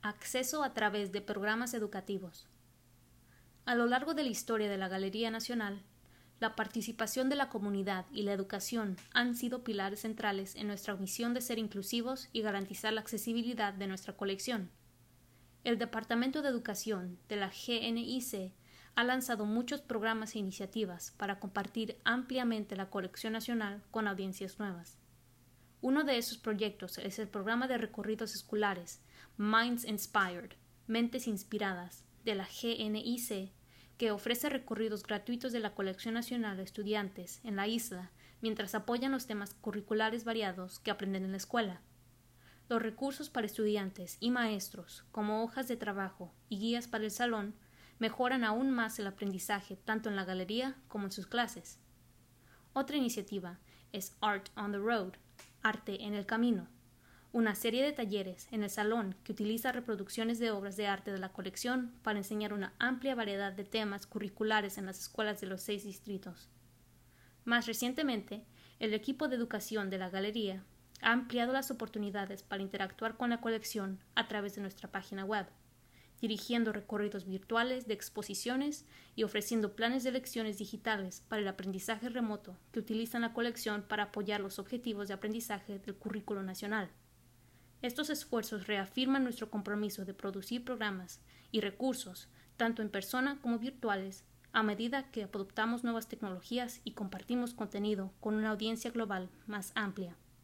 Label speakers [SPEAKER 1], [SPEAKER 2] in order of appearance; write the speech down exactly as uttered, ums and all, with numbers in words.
[SPEAKER 1] Acceso a través de programas educativos. A lo largo de la historia de la Galería Nacional, la participación de la comunidad y la educación han sido pilares centrales en nuestra misión de ser inclusivos y garantizar la accesibilidad de nuestra colección. El Departamento de Educación de la G N I C ha lanzado muchos programas e iniciativas para compartir ampliamente la colección nacional con audiencias nuevas. Uno de esos proyectos es el programa de recorridos escolares Minds Inspired, Mentes Inspiradas, de la G N I C, que ofrece recorridos gratuitos de la colección nacional a estudiantes en la isla mientras apoyan los temas curriculares variados que aprenden en la escuela. Los recursos para estudiantes y maestros, como hojas de trabajo y guías para el salón, mejoran aún más el aprendizaje tanto en la galería como en sus clases. Otra iniciativa es Art on the Road, Arte en el Camino, una serie de talleres en el salón que utiliza reproducciones de obras de arte de la colección para enseñar una amplia variedad de temas curriculares en las escuelas de los seis distritos. Más recientemente, el equipo de educación de la galería ha ampliado las oportunidades para interactuar con la colección a través de nuestra página web, dirigiendo recorridos virtuales de exposiciones y ofreciendo planes de lecciones digitales para el aprendizaje remoto que utilizan la colección para apoyar los objetivos de aprendizaje del currículo nacional. Estos esfuerzos reafirman nuestro compromiso de producir programas y recursos, tanto en persona como virtuales, a medida que adoptamos nuevas tecnologías y compartimos contenido con una audiencia global más amplia.